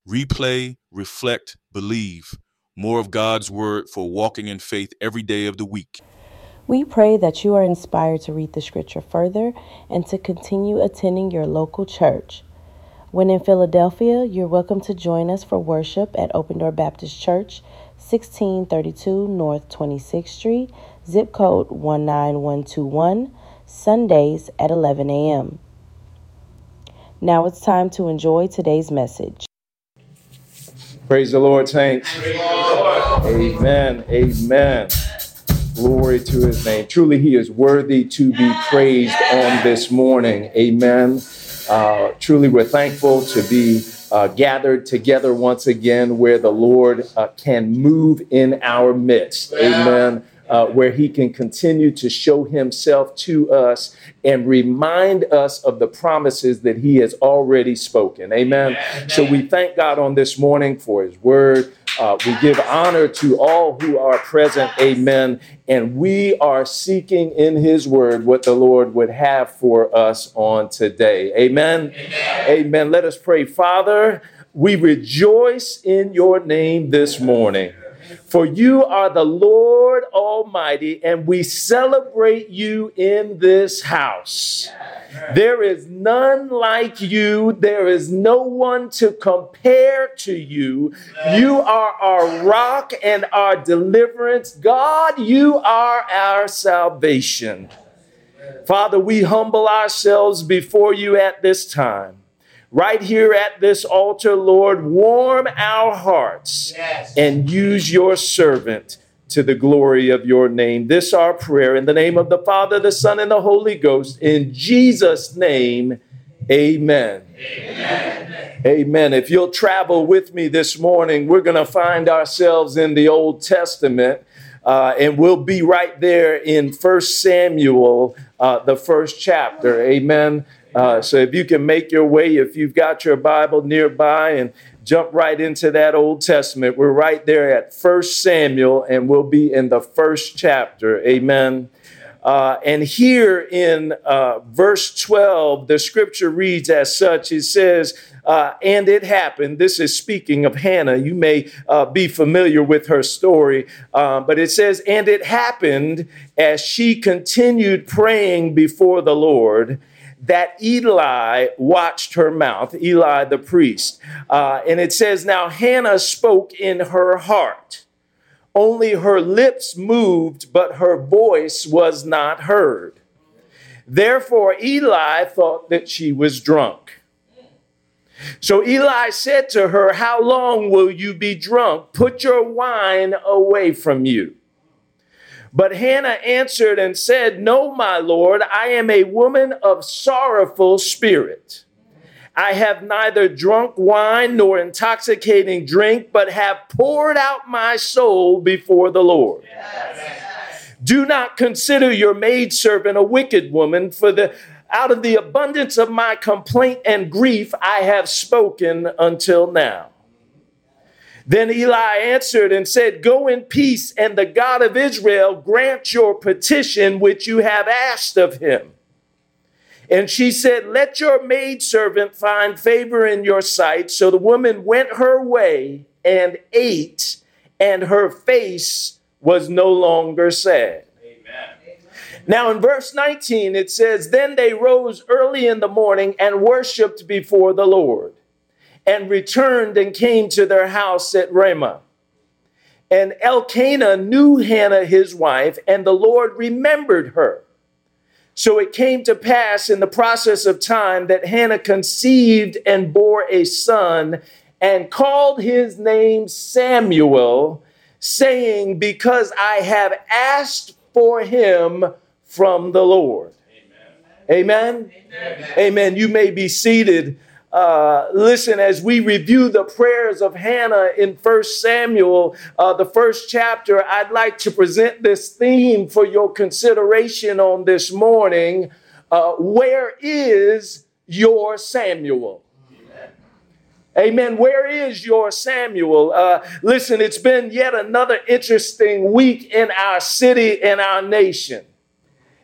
Replay, reflect, believe. More of God's word for walking in faith every day of the week. We pray that you are inspired to read the scripture further and to continue attending your local church. When in Philadelphia, you're welcome to join us for worship at Open Door Baptist Church, 1632 North 26th Street, zip code 19121, Sundays at 11 a.m. Now it's time to enjoy today's message. Praise the Lord, saints. Amen. Amen. Glory to his name. Truly, he is worthy to be praised on this morning. Amen. Truly, we're thankful to be gathered together once again where the Lord can move in our midst. Amen. Where he can continue to show himself to us and remind us of the promises that he has already spoken. Amen. So we thank God on this morning for his word. We give honor to all who are present. Amen. And we are seeking in his word what the Lord would have for us on today. Amen. Amen. Let us pray. Father, we rejoice in your name this morning. For you are the Lord Almighty, and we celebrate you in this house. There is none like you. There is no one to compare to you. You are our rock and our deliverance. God, you are our salvation. Father, we humble ourselves before you at this time. Right here at this altar, Lord, warm our hearts and use your servant to the glory of your name. This our prayer in the name of the Father, the Son, and the Holy Ghost. In Jesus' name, amen. Amen. Amen. If you'll travel with me this morning, we're going to find ourselves in the Old Testament. And we'll be right there in 1 Samuel, the first chapter. Amen. So if you can make your way, if you've got your Bible nearby and jump right into that Old Testament, we're right there at 1 Samuel and we'll be in the first chapter. Amen. And here in verse 12, the scripture reads as such. It says, and it happened. This is speaking of Hannah. You may be familiar with her story, but it says, and it happened as she continued praying before the Lord, that Eli watched her mouth, Eli the priest. And it says, now Hannah spoke in her heart. Only her lips moved, but her voice was not heard. Therefore, Eli thought that she was drunk. So Eli said to her, how long will you be drunk? Put your wine away from you. But Hannah answered and said, no, my Lord, I am a woman of sorrowful spirit. I have neither drunk wine nor intoxicating drink, but have poured out my soul before the Lord. Yes. Do not consider your maidservant a wicked woman, for out of the abundance of my complaint and grief I have spoken until now. Then Eli answered and said, go in peace, and the God of Israel grant your petition which you have asked of him. And she said, let your maidservant find favor in your sight. So the woman went her way and ate, and her face was no longer sad. Amen. Now in verse 19, it says, then they rose early in the morning and worshiped before the Lord, and returned and came to their house at Ramah. And Elkanah knew Hannah his wife, and the Lord remembered her. So it came to pass in the process of time that Hannah conceived and bore a son, and called his name Samuel, saying, because I have asked for him from the Lord. Amen. Amen. Amen. You may be seated. Listen, as we review the prayers of Hannah in 1 Samuel, the first chapter, I'd like to present this theme for your consideration on this morning. Where is your Samuel? Amen. Where is your Samuel? Listen, it's been yet another interesting week in our city and our nation.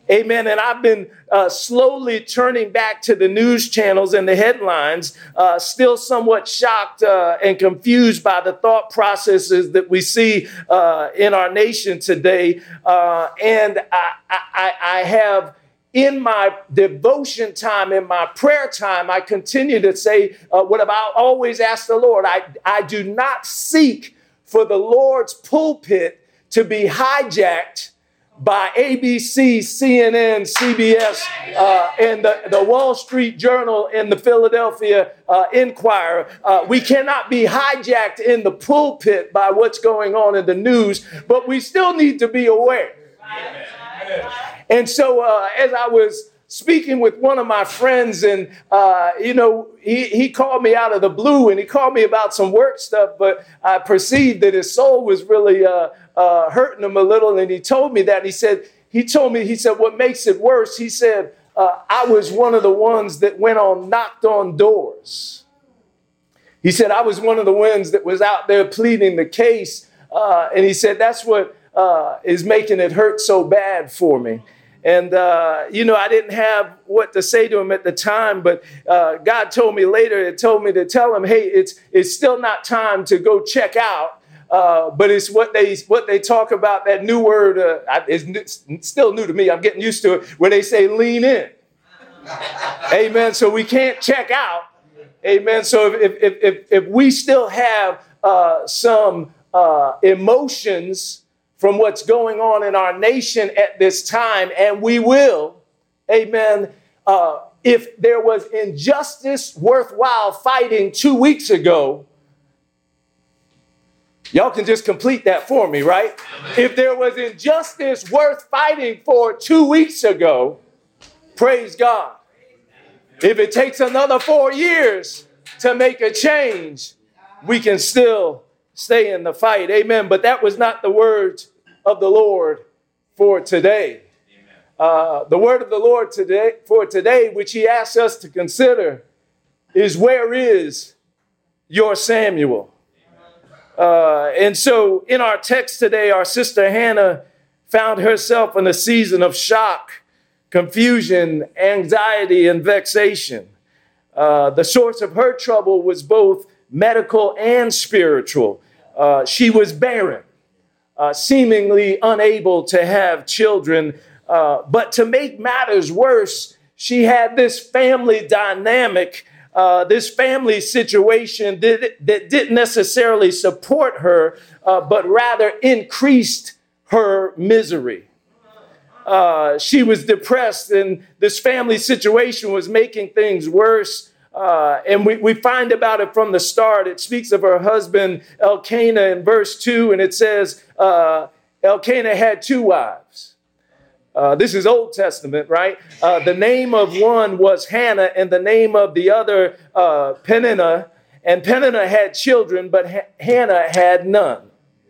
Amen. And I've been slowly turning back to the news channels and the headlines, still somewhat shocked and confused by the thought processes that we see in our nation today. And I have, in my devotion time, in my prayer time, I continue to say what I've always asked the Lord. I do not seek for the Lord's pulpit to be hijacked by ABC, CNN, CBS, and the Wall Street Journal and the Philadelphia Inquirer. We cannot be hijacked in the pulpit by what's going on in the news, but we still need to be aware. And so as I was speaking with one of my friends, and, he called me out of the blue, and he called me about some work stuff, but I perceived that his soul was really hurting him a little. And he told me that. He said, what makes it worse? He said, I was one of the ones that knocked on doors. He said, I was one of the ones that was out there pleading the case. And he said, that's what is making it hurt so bad for me. And, I didn't have what to say to him at the time, but God told me later, it told me to tell him, hey, it's still not time to go check out. But it's what they talk about, that new word, it's still new to me. I'm getting used to it, where they say lean in. Amen. So we can't check out. Amen. So if we still have some emotions from what's going on in our nation at this time, and we will, amen, if there was injustice worthwhile fighting 2 weeks ago, y'all can just complete that for me, right? If there was injustice worth fighting for 2 weeks ago, praise God. If it takes another 4 years to make a change, we can still stay in the fight. Amen. But that was not the words of the Lord for today. The word of the Lord today, which he asks us to consider, is, where is your Samuel? And so in our text today, our sister Hannah found herself in a season of shock, confusion, anxiety, and vexation. The source of her trouble was both medical and spiritual. She was barren, seemingly unable to have children. But to make matters worse, she had this family dynamic, this family situation that didn't necessarily support her, but rather increased her misery. She was depressed, and this family situation was making things worse. And we find about it from the start. It speaks of her husband, Elkanah, in verse 2, and it says, Elkanah had 2 wives. This is Old Testament, right? The name of one was Hannah, and the name of the other, Peninnah. And Peninnah had children, but Hannah had none.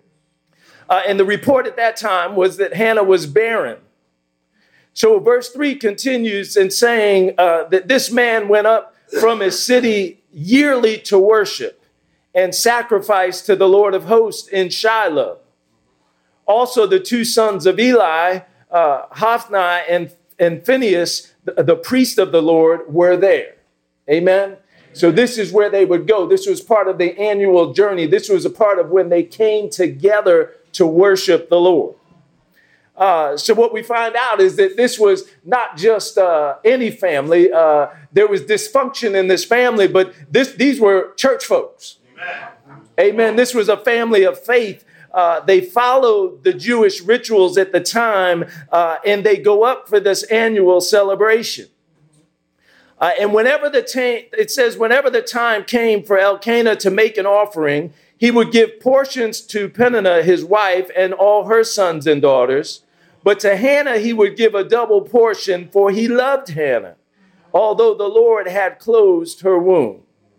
And the report at that time was that Hannah was barren. So verse 3 continues in saying that this man went up from his city yearly to worship and sacrifice to the Lord of hosts in Shiloh. Also, the 2 sons of Eli, Hophni and Phinehas, the priest of the Lord, were there. Amen. So this is where they would go. This was part of the annual journey. This was a part of when they came together to worship the Lord. So what we find out is that this was not just any family. There was dysfunction in this family, but these were church folks. Amen. Amen. This was a family of faith. They followed the Jewish rituals at the time, and they go up for this annual celebration. And whenever the time came for Elkanah to make an offering, he would give portions to Peninnah, his wife, and all her sons and daughters. But to Hannah, he would give a double portion, for he loved Hannah, although the Lord had closed her womb.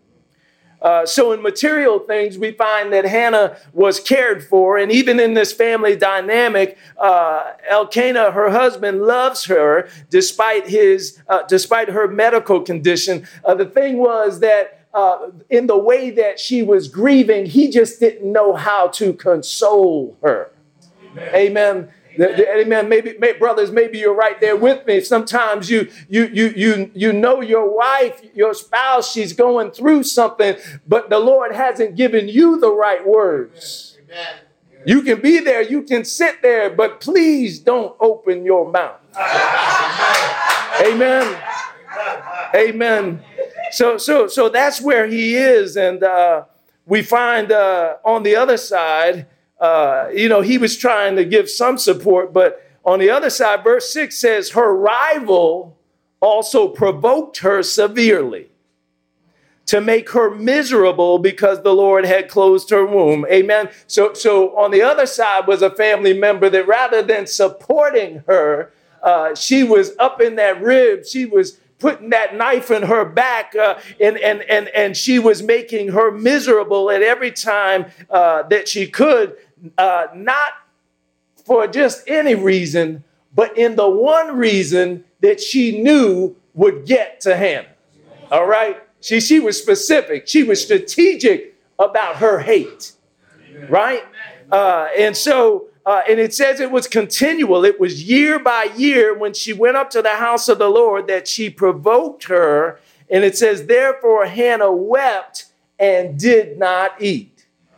So in material things, we find that Hannah was cared for. And even in this family dynamic, Elkanah, her husband, loves her despite her medical condition. The thing was that in the way that she was grieving, he just didn't know how to console her. Amen. Amen. Maybe, brothers, maybe you're right there with me. Sometimes you know your wife, your spouse, she's going through something, but the Lord hasn't given you the right words. Amen. You can be there, you can sit there, but please don't open your mouth. Amen. Amen. So that's where he is, and we find on the other side. He was trying to give some support, but on the other side, verse 6 says, her rival also provoked her severely to make her miserable because the Lord had closed her womb. Amen. So on the other side was a family member that rather than supporting her, she was up in that rib. She was putting that knife in her back, and she was making her miserable at every time that she could. Not for just any reason, but in the one reason that she knew would get to Hannah. All right? She was specific. She was strategic about her hate. Right? And it says it was continual. It was year by year when she went up to the house of the Lord that she provoked her. And it says, therefore, Hannah wept and did not eat.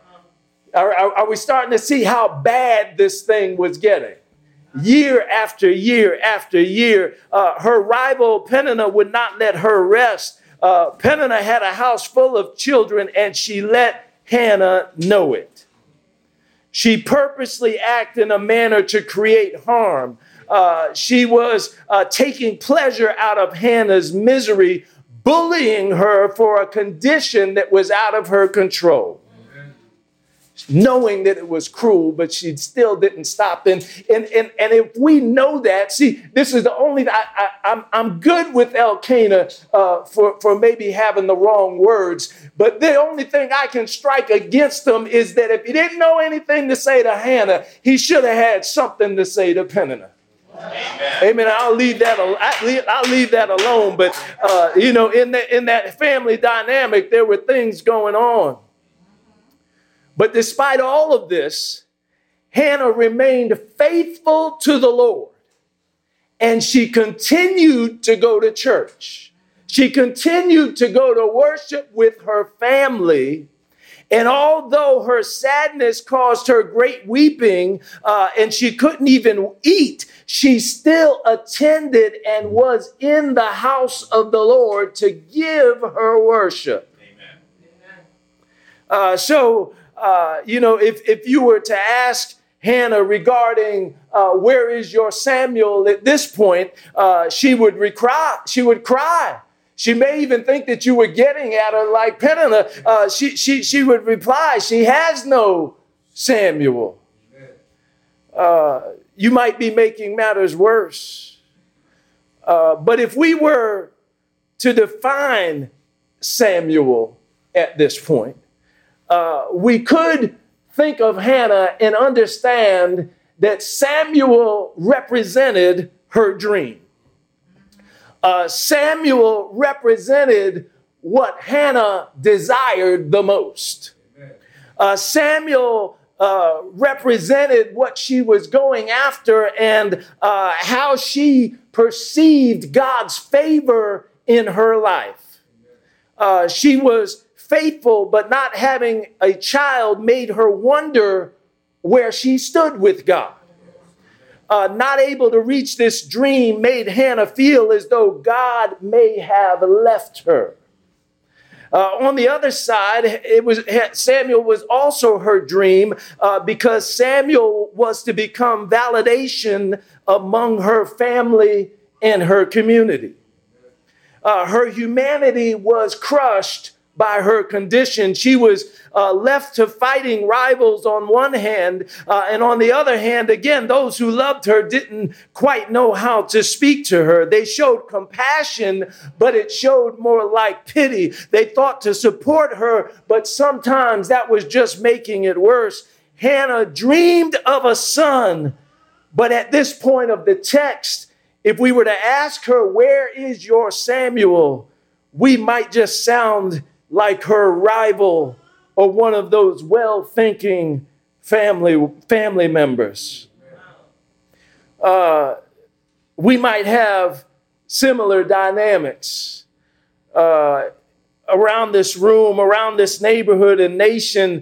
Are we starting to see how bad this thing was getting? Year after year after year, her rival Peninnah would not let her rest. Peninnah had a house full of children, and she let Hannah know it. She purposely acted in a manner to create harm. She was taking pleasure out of Hannah's misery, bullying her for a condition that was out of her control. Knowing that it was cruel, but she still didn't stop. And if we know that, see, this is the only, I'm good with Elkanah for maybe having the wrong words, but the only thing I can strike against him is that if he didn't know anything to say to Hannah, he should have had something to say to Peninnah. Amen. I'll leave that alone. But in that family dynamic, there were things going on. But despite all of this, Hannah remained faithful to the Lord, and she continued to go to church. She continued to go to worship with her family. And although her sadness caused her great weeping, and she couldn't even eat, she still attended and was in the house of the Lord to give her worship. Amen. If you were to ask Hannah regarding where is your Samuel at this point, she would cry. She would cry. She may even think that you were getting at her like Peninnah. She would reply, she has no Samuel. You might be making matters worse. But if we were to define Samuel at this point, we could think of Hannah and understand that Samuel represented her dream. Samuel represented what Hannah desired the most. Samuel represented what she was going after and how she perceived God's favor in her life. She was faithful, but not having a child made her wonder where she stood with God. Not able to reach this dream made Hannah feel as though God may have left her. On the other side, Samuel was also her dream because Samuel was to become validation among her family and her community. Her humanity was crushed by her condition. She was left to fighting rivals on one hand, and on the other hand, again, those who loved her didn't quite know how to speak to her. They showed compassion, but it showed more like pity. They thought to support her, but sometimes that was just making it worse. Hannah dreamed of a son, but at this point of the text, if we were to ask her, where is your Samuel? We might just sound like her rival or one of those well-thinking family members. we might have similar dynamics around this room, around this neighborhood and nation.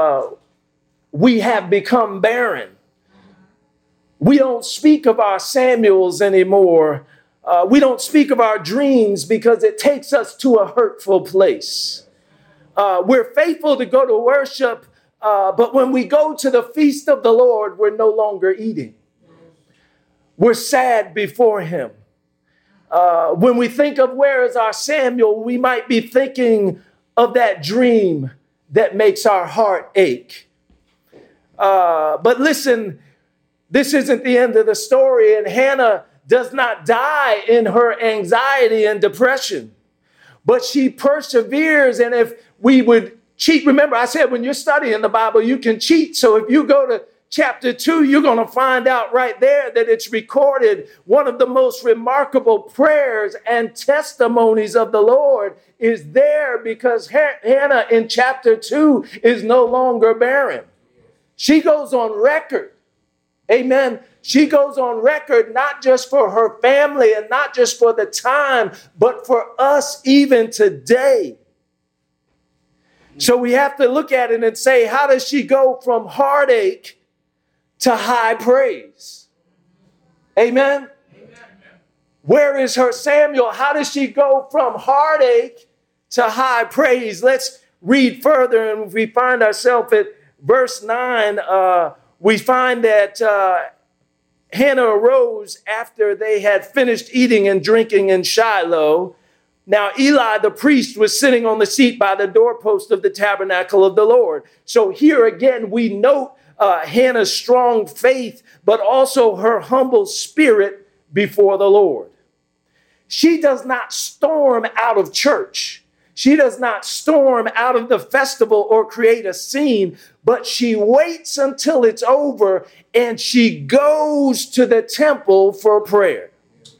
We have become barren. We don't speak of our Samuels anymore. We don't speak of our dreams because it takes us to a hurtful place. We're faithful to go to worship, but when we go to the feast of the Lord, we're no longer eating. We're sad before him. When we think of where is our Samuel, we might be thinking of that dream that makes our heart ache. But listen, this isn't the end of the story, and Hannah does not die in her anxiety and depression, but she perseveres. And if we would cheat, remember I said when you're studying the Bible, you can cheat. So if you go to chapter 2, you're going to find out right there that it's recorded. One of the most remarkable prayers and testimonies of the Lord is there because Hannah in chapter 2 is no longer barren. She goes on record. Amen. She goes on record, not just for her family and not just for the time, but for us even today. So we have to look at it and say, how does she go from heartache to high praise? Amen. Where is her Samuel? How does she go from heartache to high praise? Let's read further, and we find ourselves at verse 9. We find that Hannah arose after they had finished eating and drinking in Shiloh. Now, Eli, the priest, was sitting on the seat by the doorpost of the tabernacle of the Lord. So here again, we note Hannah's strong faith, but also her humble spirit before the Lord. She does not storm out of church. She does not storm out of the festival or create a scene, but she waits until it's over and she goes to the temple for prayer.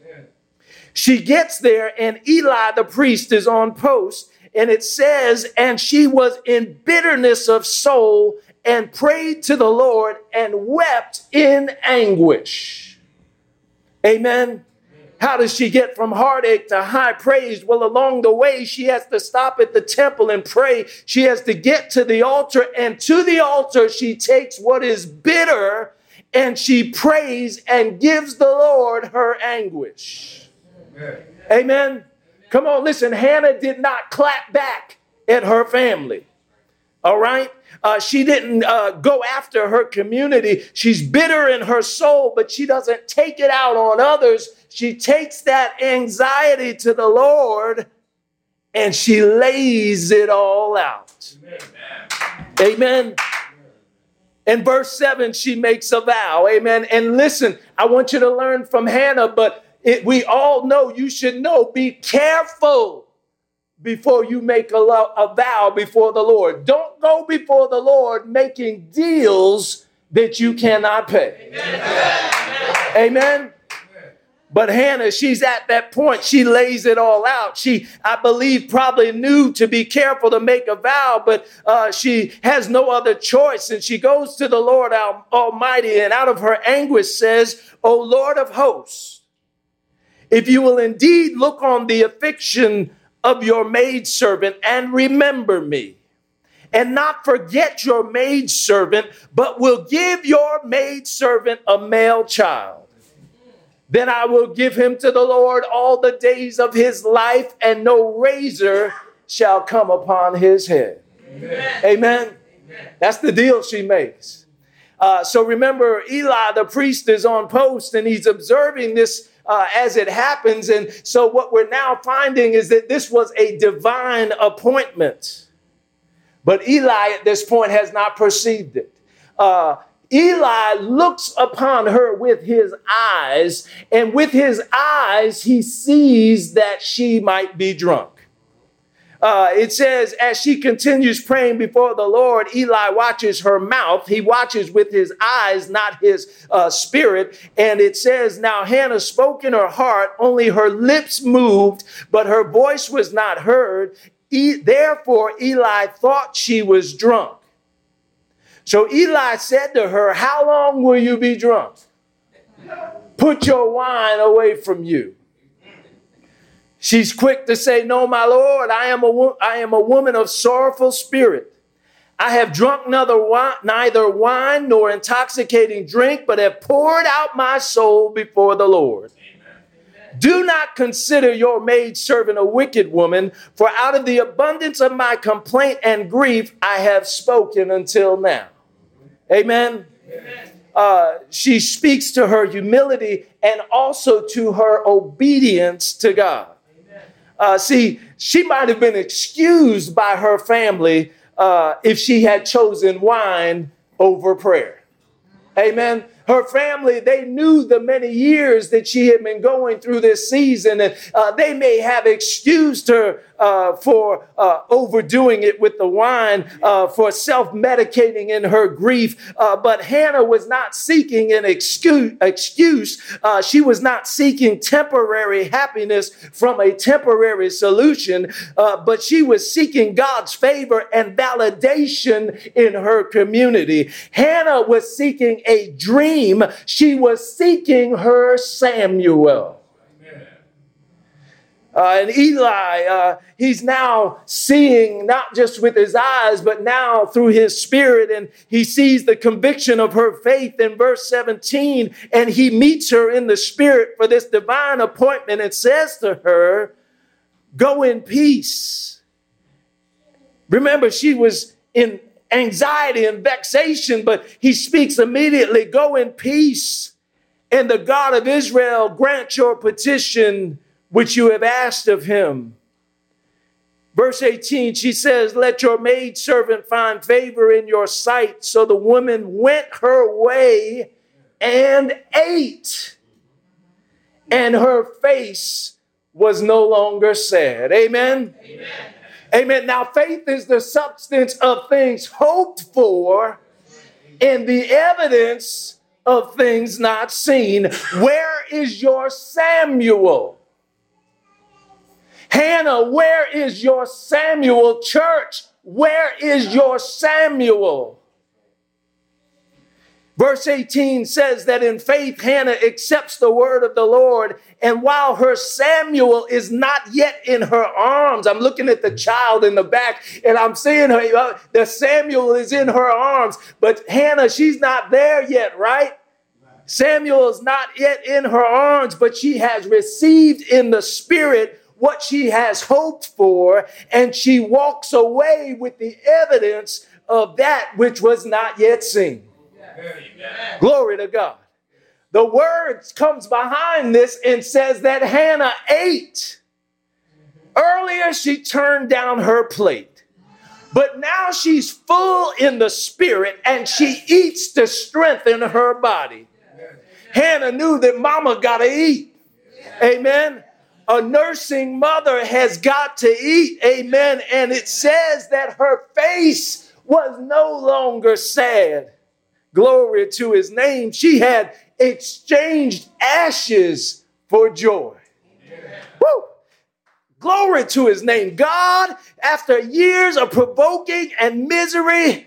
She gets there and Eli the priest is on post, and it says, and she was in bitterness of soul and prayed to the Lord and wept in anguish. Amen. How does she get from heartache to high praise? Well, along the way, she has to stop at the temple and pray. She has to get to the altar, and to the altar, she takes what is bitter and she prays and gives the Lord her anguish. Amen. Amen. Come on, listen, Hannah did not clap back at her family. All right. She didn't go after her community. She's bitter in her soul, but she doesn't take it out on others. She takes that anxiety to the Lord and she lays it all out. Amen. Amen. In verse 7, she makes a vow. Amen. And listen, I want you to learn from Hannah, but we all know, you should know, be careful before you make a vow before the Lord. Don't go before the Lord making deals that you cannot pay. Amen. Amen. But Hannah, she's at that point. She lays it all out. She, I believe, probably knew to be careful to make a vow, but she has no other choice. And she goes to the Lord Almighty, and out of her anguish says, O Lord of hosts, if you will indeed look on the affliction of your maidservant and remember me, and not forget your maidservant, but will give your maidservant a male child, then I will give him to the Lord all the days of his life, and no razor shall come upon his head. Amen. Amen. That's the deal she makes. So remember, Eli, the priest, is on post, and he's observing this as it happens. And so what we're now finding is that this was a divine appointment. But Eli at this point has not perceived it. Eli looks upon her with his eyes, and with his eyes, he sees that she might be drunk. It says, as she continues praying before the Lord, Eli watches her mouth. He watches with his eyes, not his spirit. And it says, now Hannah spoke in her heart, only her lips moved, but her voice was not heard. Therefore, Eli thought she was drunk. So Eli said to her, how long will you be drunk? Put your wine away from you. She's quick to say, no, my Lord, I am a woman of sorrowful spirit. I have drunk neither wine nor intoxicating drink, but have poured out my soul before the Lord. Amen. Do not consider your maidservant a wicked woman, for out of the abundance of my complaint and grief, I have spoken until now. Amen. Amen. She speaks to her humility and also to her obedience to God. See, she might have been excused by her family if she had chosen wine over prayer. Amen. Her family, they knew the many years that she had been going through this season, and they may have excused her for overdoing it with the wine, for self-medicating in her grief. But Hannah was not seeking an excuse. She was not seeking temporary happiness from a temporary solution, but she was seeking God's favor and validation in her community. Hannah was seeking a dream. She was seeking her Samuel. And Eli, he's now seeing not just with his eyes, but now through his spirit. And he sees the conviction of her faith in verse 17. And he meets her in the spirit for this divine appointment and says to her, go in peace. Remember, she was in anxiety and vexation, but he speaks immediately, go in peace. And the God of Israel grant your petition which you have asked of him. Verse 18, she says, let your maidservant find favor in your sight. So the woman went her way and ate, and her face was no longer sad. Amen? Amen. Amen. Now, faith is the substance of things hoped for and the evidence of things not seen. Where is your Samuel? Hannah, where is your Samuel? Church, where is your Samuel? Verse 18 says that in faith, Hannah accepts the word of the Lord. And while her Samuel is not yet in her arms, I'm looking at the child in the back and I'm seeing her, the Samuel is in her arms, but Hannah, she's not there yet, right? Samuel is not yet in her arms, but she has received in the spirit what she has hoped for. And she walks away with the evidence of that which was not yet seen. Amen. Glory to God. The word comes behind this and says that Hannah ate. Earlier, she turned down her plate, but now she's full in the spirit and she eats to strengthen her body. Hannah knew that mama got to eat. Amen. A nursing mother has got to eat. Amen. And it says that her face was no longer sad. Glory to his name. She had exchanged ashes for joy. Amen. Woo! Glory to his name. God, after years of provoking and misery,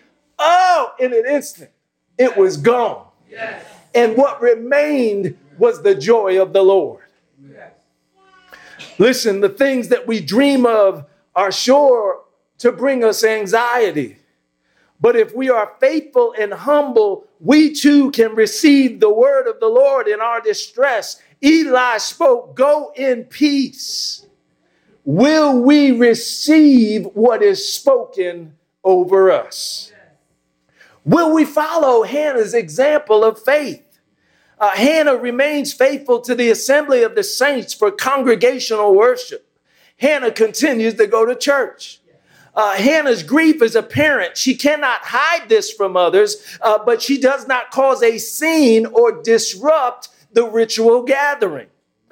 in an instant, it was gone. Yes. And what remained was the joy of the Lord. Yes. Listen, the things that we dream of are sure to bring us anxiety. But if we are faithful and humble, we too can receive the word of the Lord in our distress. Eli spoke, go in peace. Will we receive what is spoken over us? Will we follow Hannah's example of faith? Hannah remains faithful to the assembly of the saints for congregational worship. Hannah continues to go to church. Hannah's grief is apparent. She cannot hide this from others, but she does not cause a scene or disrupt the ritual gathering.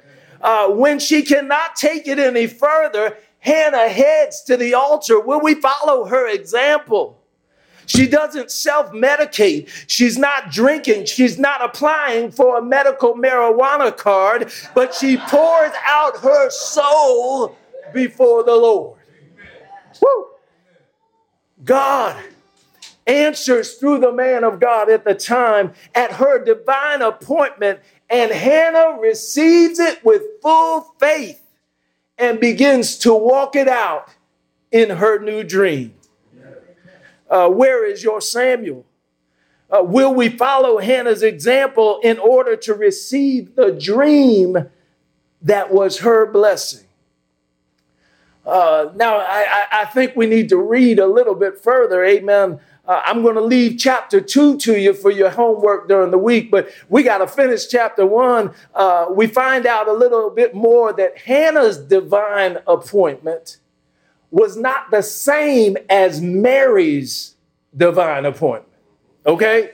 When she cannot take it any further, Hannah heads to the altar. Will we follow her example? She doesn't self-medicate. She's not drinking. She's not applying for a medical marijuana card, but she pours out her soul before the Lord. Woo! God answers through the man of God at the time at her divine appointment, and Hannah receives it with full faith and begins to walk it out in her new dream. Where is your Samuel? Will we follow Hannah's example in order to receive the dream that was her blessing? Now, I think we need to read a little bit further. Amen. I'm going to leave chapter 2 to you for your homework during the week, but we got to finish chapter 1. We find out a little bit more that Hannah's divine appointment was not the same as Mary's divine appointment. Okay?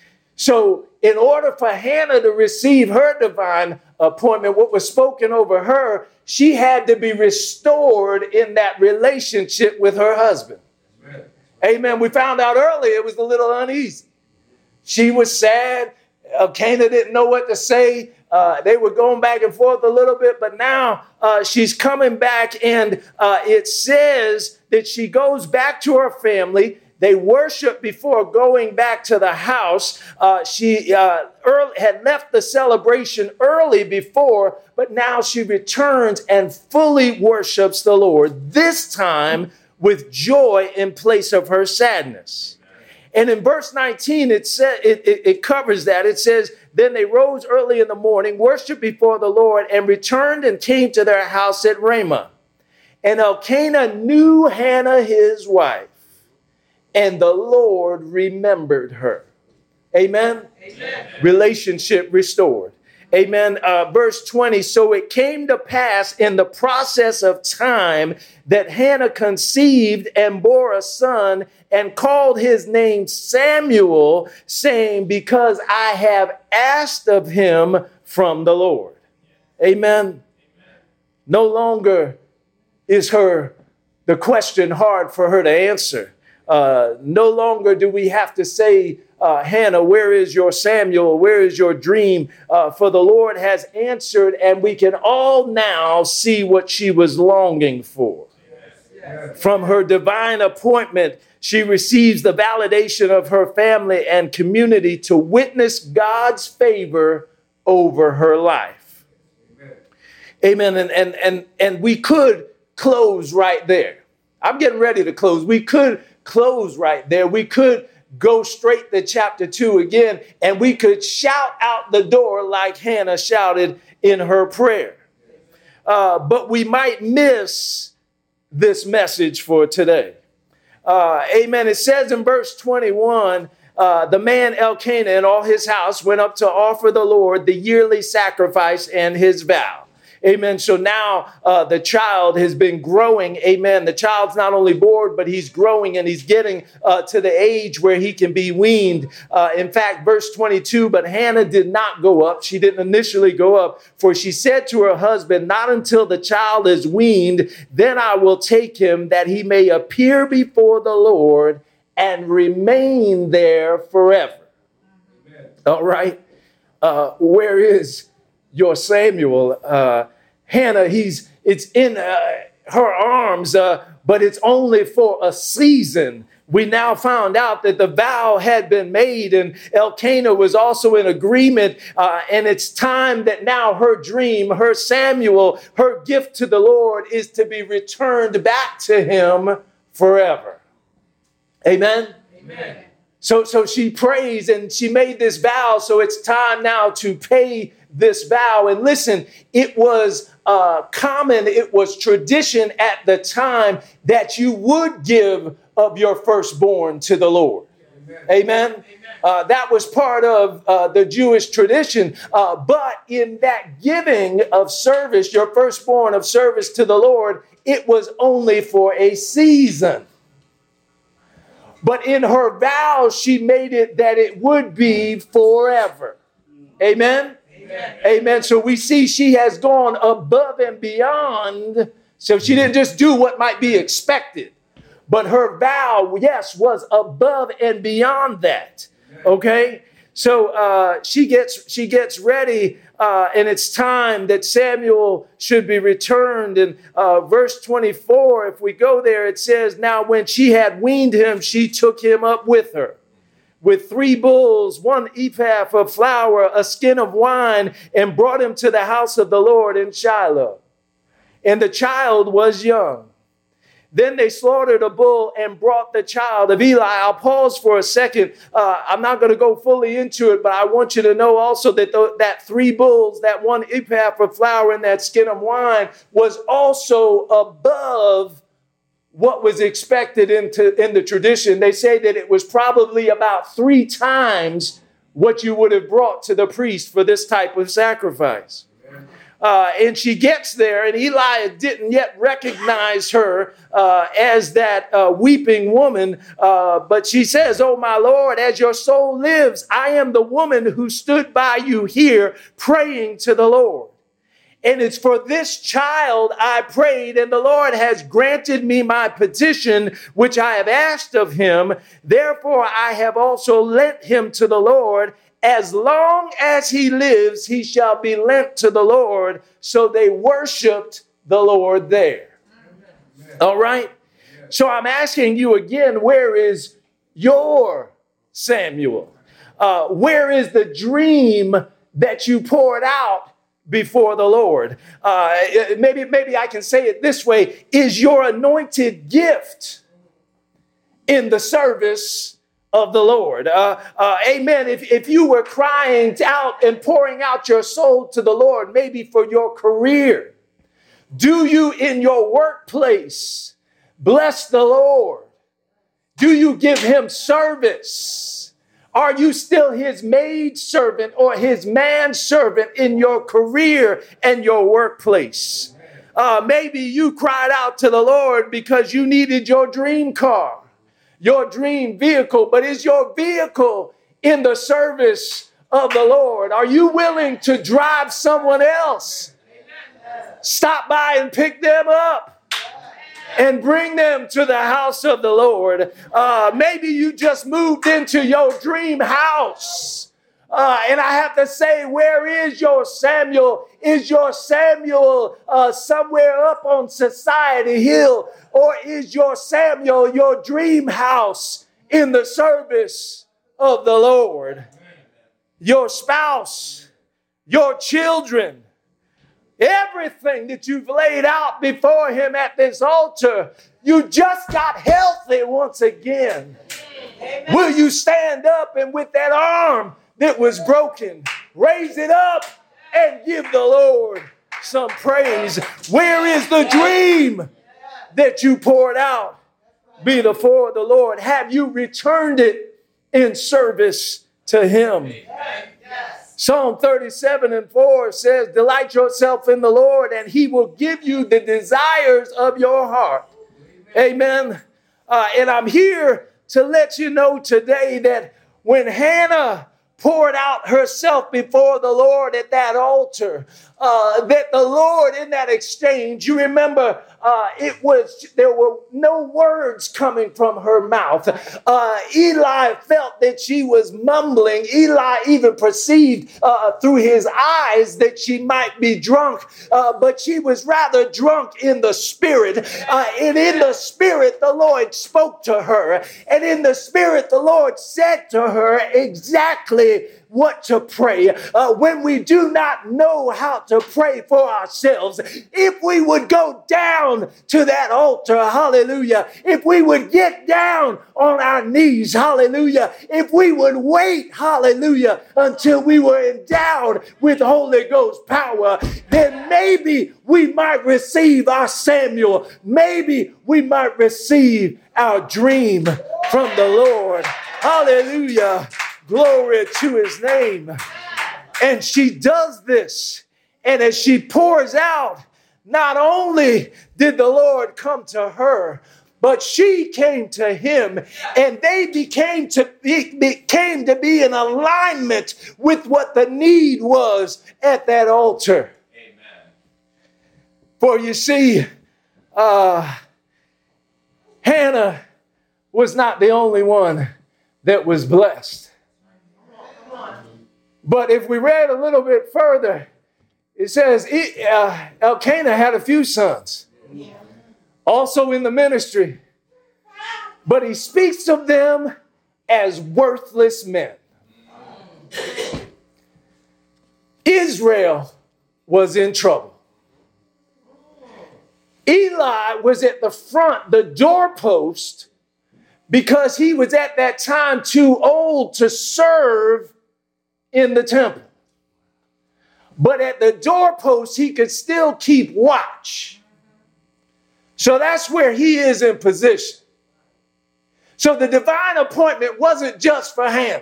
So in order for Hannah to receive her divine appointment, what was spoken over her, she had to be restored in that relationship with her husband. Amen. Amen. We found out earlier it was a little uneasy. She was sad. Elkanah didn't know what to say. They were going back and forth a little bit, but now she's coming back, and it says that she goes back to her family. They worship before going back to the house. She had left the celebration early before, but now she returns and fully worships the Lord, this time with joy in place of her sadness. And in verse 19, it covers that. It says, then they rose early in the morning, worshiped before the Lord, and returned and came to their house at Ramah. And Elkanah knew Hannah, his wife, and the Lord remembered her. Amen? Amen. Relationship restored. Amen. Verse 20, so it came to pass in the process of time that Hannah conceived and bore a son and called his name Samuel, saying, because I have asked of him from the Lord. Amen. No longer is the question hard for her to answer. No longer do we have to say, Hannah, where is your Samuel? Where is your dream? For the Lord has answered, and we can all now see what she was longing for. Yes. From her divine appointment, she receives the validation of her family and community to witness God's favor over her life. Amen. And we could close right there. I'm getting ready to close. We could close right there. We could go straight to chapter 2 again, and we could shout out the door like Hannah shouted in her prayer. But we might miss this message for today. Amen. It says in verse 21, the man Elkanah and all his house went up to offer the Lord the yearly sacrifice and his vow. Amen. So now the child has been growing. Amen. The child's not only born, but he's growing, and he's getting to the age where he can be weaned. In fact, verse 22, but Hannah did not go up. She didn't initially go up, for she said to her husband, not until the child is weaned, then I will take him, that he may appear before the Lord and remain there forever. Amen. All right. Where is your Samuel? Hannah, it's in her arms, but it's only for a season. We now found out that the vow had been made, and Elkanah was also in agreement. And it's time that now her dream, her Samuel, her gift to the Lord is to be returned back to him forever. Amen. Amen. So she prays and she made this vow. So it's time now to pay this vow. And listen, it was common, it was tradition at the time that you would give of your firstborn to the Lord. Amen. Amen. That was part of the Jewish tradition. But in that giving of service, your firstborn of service to the Lord, it was only for a season. But in her vow, she made it that it would be forever. Amen. Amen. Amen. So we see she has gone above and beyond. So she didn't just do what might be expected, but her vow, yes, was above and beyond that. Okay. So she gets ready, and it's time that Samuel should be returned. And verse 24, if we go there, it says, now when she had weaned him, she took him up with her, with 3 bulls, 1 ephah of flour, a skin of wine, and brought him to the house of the Lord in Shiloh. And the child was young. Then they slaughtered a bull and brought the child of Eli. I'll pause for a second. I'm not going to go fully into it, but I want you to know also that that 3 bulls, that 1 ephah of flour, and that skin of wine was also above what was expected in the tradition. They say that it was probably about 3 times what you would have brought to the priest for this type of sacrifice. And she gets there, and Eli didn't yet recognize her as that weeping woman. But she says, oh, my Lord, as your soul lives, I am the woman who stood by you here praying to the Lord. And it's for this child I prayed, and the Lord has granted me my petition, which I have asked of him. Therefore, I have also lent him to the Lord. As long as he lives, he shall be lent to the Lord. So they worshiped the Lord there. All right. So I'm asking you again, where is your Samuel? Where is the dream that you poured out before the Lord? Maybe I can say it this way. Is your anointed gift in the service of the Lord? Amen. If you were crying out and pouring out your soul to the Lord, maybe for your career, do you in your workplace bless the Lord? Do you give him service? Are you still his maid servant or his man servant in your career and your workplace? Maybe you cried out to the Lord because you needed your dream car, your dream vehicle, but is your vehicle in the service of the Lord? Are you willing to drive someone else? Stop by and pick them up and bring them to the house of the Lord. Maybe you just moved into your dream house. And I have to say, where is your Samuel? Is your Samuel somewhere up on Society Hill? Or is your Samuel your dream house in the service of the Lord? Your spouse, your children, everything that you've laid out before him at this altar, you just got healthy once again. Amen. Will you stand up and with that arm that was broken, raise it up and give the Lord some praise? Where is the dream that you poured out before the Lord? Have you returned it in service to him? Psalm 37:4 says, delight yourself in the Lord and he will give you the desires of your heart. Amen. And I'm here to let you know today that when Hannah poured out herself before the Lord at that altar, that the Lord in that exchange, you remember, there were no words coming from her mouth. Eli felt that she was mumbling. Eli even perceived through his eyes that she might be drunk, but she was rather drunk in the spirit. And in the spirit, the Lord spoke to her. And in the spirit, the Lord said to her exactly what to pray. When we do not know how to pray for ourselves, if we would go down to that altar, hallelujah, if we would get down on our knees, hallelujah, if we would wait, hallelujah, until we were endowed with Holy Ghost power, then maybe we might receive our Samuel. Maybe we might receive our dream from the Lord. Hallelujah. Glory to his name. And she does this. And as she pours out, not only did the Lord come to her, but she came to him, and they became to be in alignment with what the need was at that altar. Amen. For you see, Hannah was not the only one that was blessed. But if we read a little bit further, it says Elkanah had a few sons, also in the ministry. But he speaks of them as worthless men. Israel was in trouble. Eli was at the front, the doorpost, because he was at that time too old to serve in the temple. But at the doorpost, he could still keep watch. So that's where he is in position. So the divine appointment wasn't just for Hannah.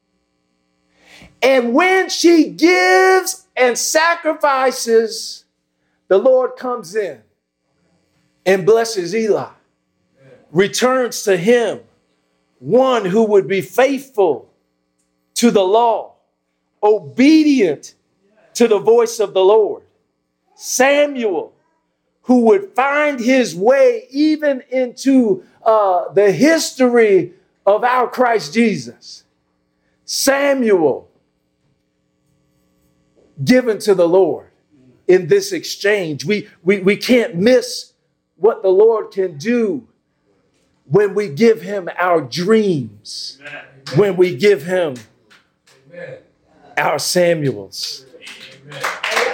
And when she gives and sacrifices, the Lord comes in and blesses Eli, returns to him one who would be faithful to the law, obedient to the voice of the Lord. Samuel, who would find his way even into the history of our Christ Jesus. Samuel, given to the Lord in this exchange. We can't miss what the Lord can do when we give him our dreams, when we give him our Samuels. Amen.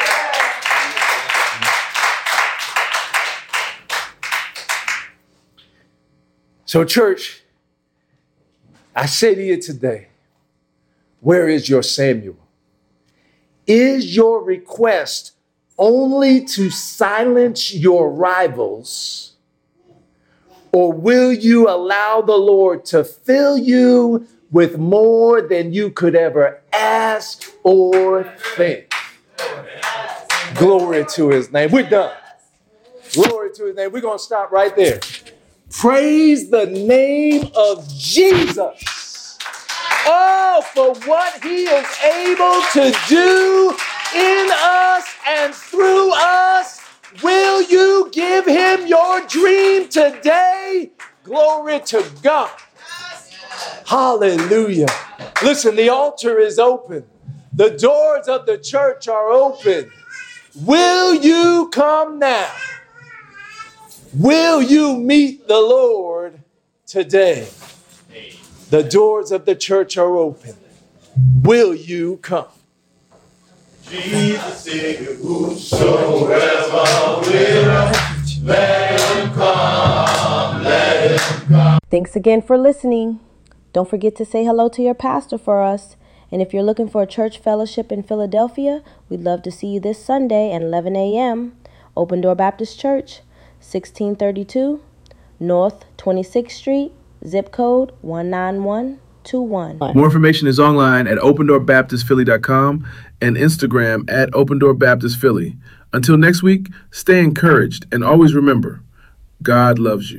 So, church, I say to you today, where is your Samuel? Is your request only to silence your rivals, or will you allow the Lord to fill you with more than you could ever ask or think? Glory to his name. We're done. Glory to his name. We're going to stop right there. Praise the name of Jesus. Oh, for what he is able to do in us and through us. Will you give him your dream today? Glory to God. Hallelujah. Listen, the altar is open. The doors of the church are open. Will you come now? Will you meet the Lord today? The doors of the church are open. Will you come? Jesus said, whosoever will, let him come, let him come. Thanks again for listening. Don't forget to say hello to your pastor for us. And if you're looking for a church fellowship in Philadelphia, we'd love to see you this Sunday at 11 a.m. Open Door Baptist Church, 1632 North 26th Street, zip code 19121. More information is online at opendoorbaptistphilly.com and Instagram at opendoorbaptistphilly. Until next week, stay encouraged and always remember, God loves you.